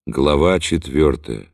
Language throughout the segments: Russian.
Глава 4.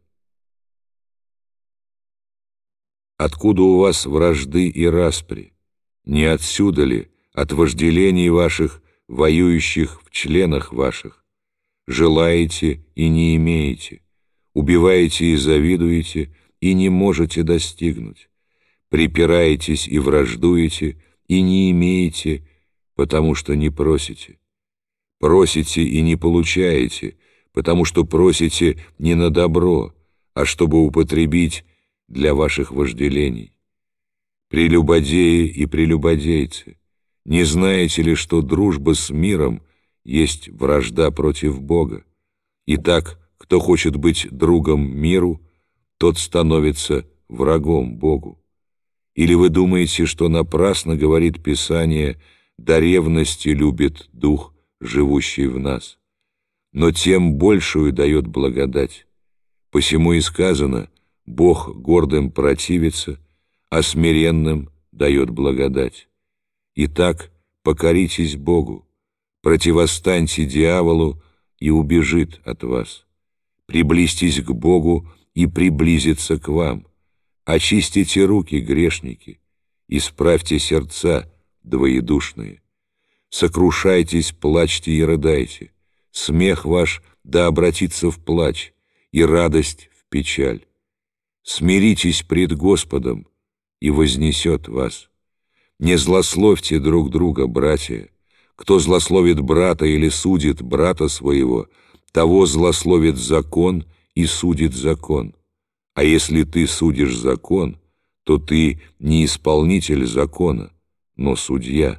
Откуда у вас вражды и распри? Не отсюда ли, от вожделений ваших, воюющих в членах ваших? Желаете и не имеете, убиваете и завидуете, и не можете достигнуть. Припираетесь и враждуете, и не имеете, потому что не просите. Просите и не получаете, потому что просите не на добро, а чтобы употребить для ваших вожделений. Прелюбодеи и прелюбодейцы, не знаете ли, что дружба с миром есть вражда против Бога? Итак, кто хочет быть другом миру, тот становится врагом Богу. Или вы думаете, что напрасно говорит Писание: «До ревности любит Дух, живущий в нас», но тем большую дает благодать. Посему и сказано: Бог гордым противится, а смиренным дает благодать. Итак, покоритесь Богу, противостаньте дьяволу, и убежит от вас. Приблизьтесь к Богу, и приблизится к вам. Очистите руки, грешники, исправьте сердца, двоедушные. Сокрушайтесь, плачьте и рыдайте. Смех ваш да обратится в плач, и радость в печаль. Смиритесь пред Господом, и вознесет вас. Не злословьте друг друга, братья. Кто злословит брата или судит брата своего, того злословит закон и судит закон. А если ты судишь закон, то ты не исполнитель закона, но судья.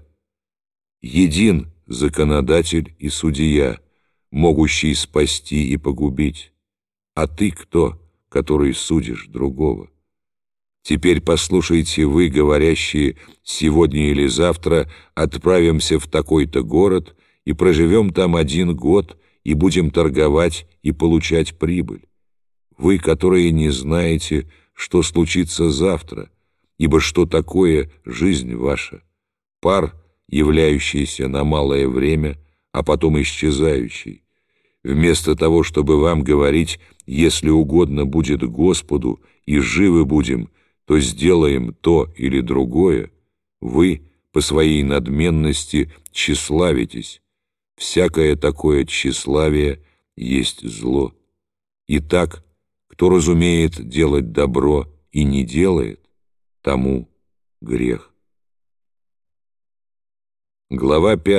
Един законодатель и судья, могущий спасти и погубить. А ты кто, который судишь другого? Теперь послушайте вы, говорящие: сегодня или завтра отправимся в такой-то город и проживем там 1 год, и будем торговать и получать прибыль. Вы, которые не знаете, что случится завтра, ибо что такое жизнь ваша? Пар, являющийся на малое время, а потом исчезающий. Вместо того, чтобы вам говорить: если угодно будет Господу, и живы будем, то сделаем то или другое, вы по своей надменности тщеславитесь. Всякое такое тщеславие есть зло. Итак, кто разумеет делать добро и не делает, тому грех. Глава 5.